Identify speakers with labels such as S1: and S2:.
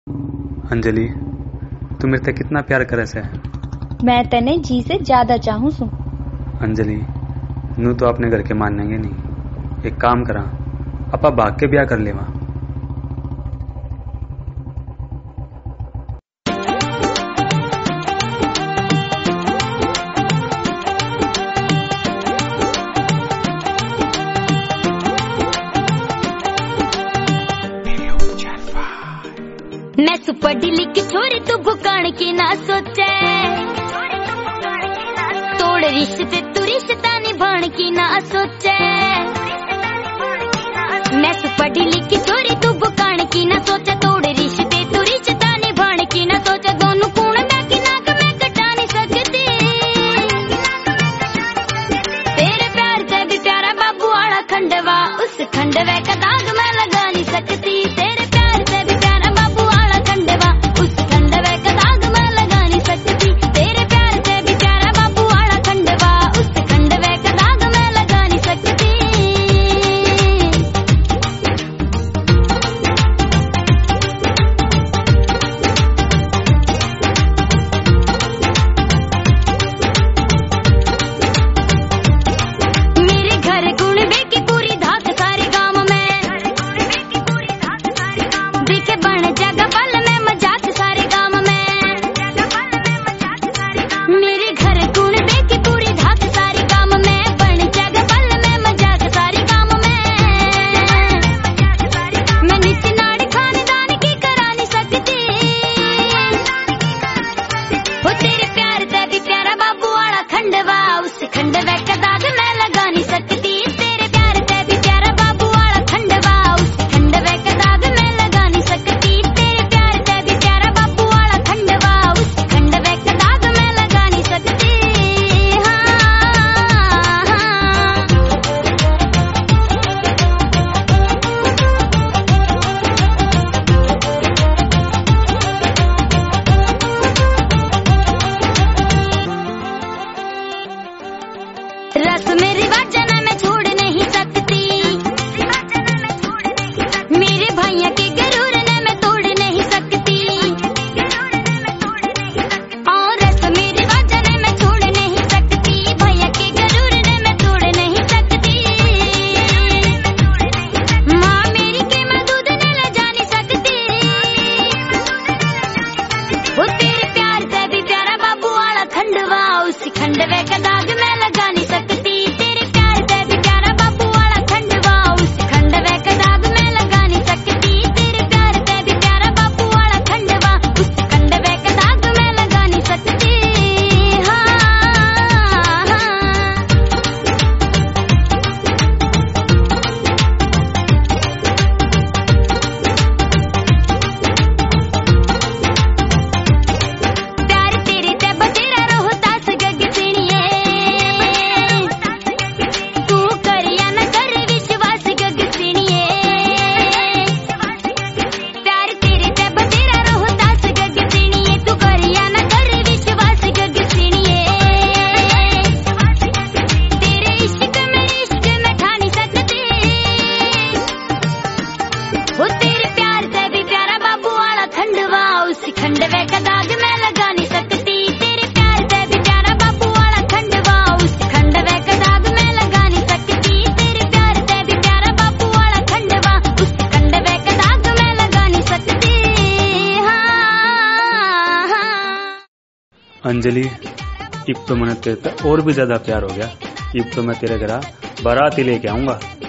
S1: अंजलि, तू मेरे से कितना प्यार करे से?
S2: मैं तने जी से ज्यादा चाहूं सू।
S1: अंजलि, नू तो अपने घर के मानेंगे नहीं। एक काम करा, अपा भाग के ब्याह कर लेवा।
S3: मैं सुपढ़ी लिखी छोरी तू भुकाण की ना सोचे, तोड़ रिश्ते तू रिश्ता निभाण की ना सोचे। मैं सुपढ़ी लिखी छोरी तू भुकाण की ना सोचे, तोड़ रिश्ते तू रिश्ता निभाण की ना सोचे। दोनों कूण में की नाक में कटा नहीं सकती, तेरे प्यार से भी प्यारा बाबू वाला खंडवा, उस खंडवे का दाग मैं लगा नहीं सकती। तेरे प्यार से भी प्यारा बाबू वाला खंडवा, उस खंडवे का दाग मैं लगा नहीं सकती। तेरे प्यार से भी प्यारा बाबू वाला खंडवा, उस खंडवे का दाग मैं लगा नहीं सकती। मेरे घर गुण बेकी पूरी धाक सारे गांव में, दिखे बन जगह पल में मजाक सारे गांव में। मेरे घर गुण बेकी पूरी धाक सारे गांव में, बन जगह पल में मजाक सारे गांव में। मैं निस नाड़ खानदान की करा नहीं सकती, वो तेरे प्यार से भी प्यारा बाबू वाला खंडवा, उस खंडवे का दाग मैं लगा नहीं सकती। तेरे प्यार से भी प्यारा बाबू वाला खंडवा, उस खंडवे का दाग मैं लगा नहीं सकती। तेरे प्यार से भी प्यारा बाबू वाला खंडवा, उस खंडवे का दाग मैं लगा नहीं सकती। रस्म रिवाजन मैं छोड़ नहीं सकती, मेरे भैया के गरूर ने मैं तोड़ नहीं सकती। और रस्म रिवाजन मैं छोड़ नहीं सकती, भैया के गरूर ने मैं तोड़ नहीं सकती। माँ मेरी के मैं दूध ने ले जा नहीं सकती, वो तेरे प्यार से भी प्यारा बाबू वाला खंडवा, उस खंडवे का दाग मैं लगा नहीं सकती। तेरे प्यार से भी प्यारा बाबू वाला खंडवा, उस खंडवे का दाग मैं लगा नहीं सकती। तेरे प्यार से भी प्यारा बाबू वाला खंडवा, उस खंडवे का दाग मैं लगा नहीं सकती। प्यार तेरे ते बतेरा रोहतास गग सिणिए, तू करिया न कर विश्वास गग सिणिए। प्यार तेरे ते बतेरा रोहतास गग सिणिए, तू करिया न कर विश्वास गग सिणिए। तेरे इश्क में ठा नहीं सकती, वो तेरे प्यार से भी प्यारा बाबू वाला खंडवा, उस खंडवे का दाग मैं लगा नहीं सकती। तेरे प्यार से भी प्यारा बाबू वाला खंडवा, उस खंडवे का दाग मैं लगा नहीं सकती। तेरे प्यार से भी प्यारा बाबू वाला खंडवा, उस खंडवे का दाग मैं लगा नहीं सकती।
S1: अंजलि, अब तो मैंने तेरे से और भी ज्यादा प्यार हो गया। अब तो मैं तेरे घर बारात ही लेके आऊंगा।